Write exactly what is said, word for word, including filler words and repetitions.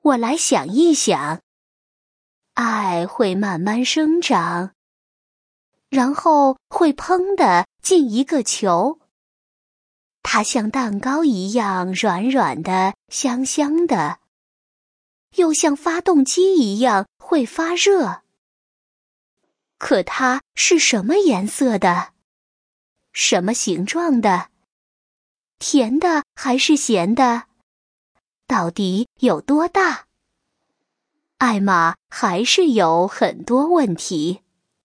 我来想一想。爱会慢慢生长，然后会砰地进一个球。它像蛋糕一样软软的、香香的，又像发动机一样会发热。可它是什么颜色的？什么形状的？甜的还是咸的？到底有多大？艾玛还是有很多问题。